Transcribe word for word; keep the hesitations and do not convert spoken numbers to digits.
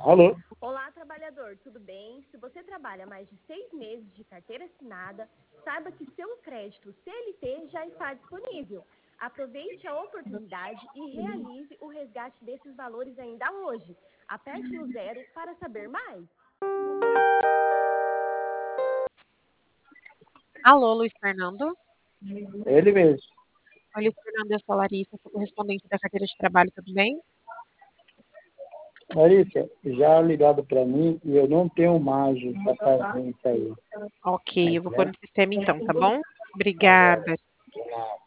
Alô? Olá, trabalhador, tudo bem? Se você trabalha mais de seis meses de carteira assinada, saiba que seu crédito C L T já está disponível. Aproveite a oportunidade e realize o resgate desses valores ainda hoje. Aperte no zero para saber mais. Alô, Luiz Fernando? Ele mesmo. Oi, Luiz Fernando, eu sou a Larissa, sou correspondente da carteira de trabalho, tudo bem? Larissa, já ligado para mim e eu não tenho margem para fazer isso aí. Ok, eu vou pôr no sistema então, tá bom? Obrigada. De nada.